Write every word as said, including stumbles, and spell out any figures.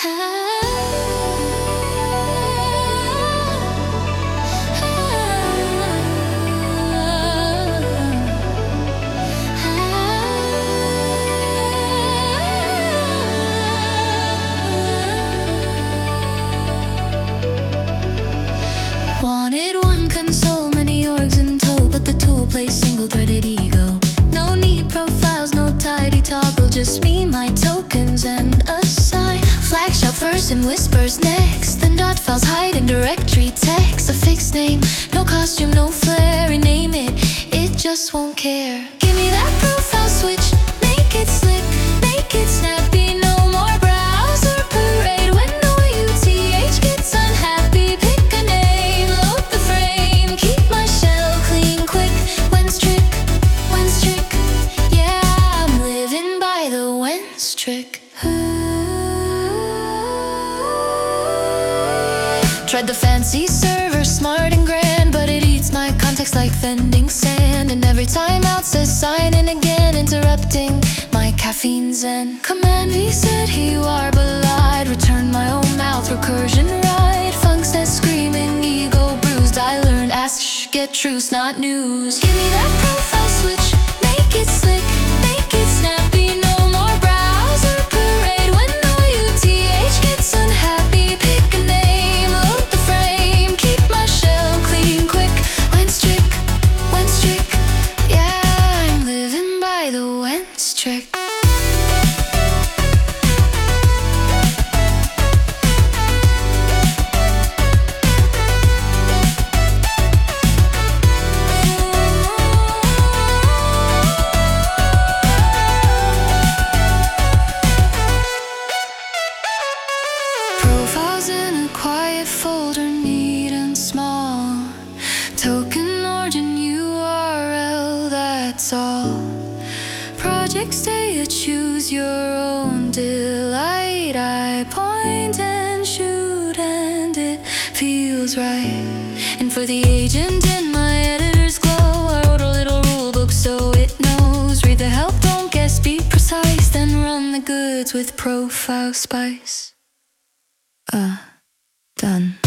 Wanted one console, many orgs in tow, but the tool plays single-threaded ego. No need profiles, no tidy toggle, just me, my tokens, and a sign. Flag shot first and whispers next, then dot files hide in directory text. A fixed name, no costume, no flair, rename it, it just won't care. Give me that profile switch, make it slick, make it snappy, no more browser parade. When no U T H gets unhappy, pick a name, load the frame, keep my shell clean quick. When's trick, when's trick, yeah, I'm living by the when's trick. Tried the fancy server, smart and grand, but it eats my context like vending sand. And every time out says sign in again, interrupting my caffeine zen. Command V said he war belied, return my own mouth, recursion right. Funk says screaming, ego bruised. I learned ask shh, get truce, not news. Give me that profile switch, make it slick, make it snappy, no more browser parade. When no U T H gets unhappy, pick a name, load the frame, keep my shell clean quick. When's trick, when's trick, yeah, I'm living by the when's trick. Profiles in a quiet folder, neat and small. Token origin U R L, that's all. Project stay, you choose your own delight. I point and shoot and it feels right. And for the agent in my editor's glow, I wrote a little rule book so it knows. Read the help, don't guess, be precise, then run the goods with profile spice. Uh, done.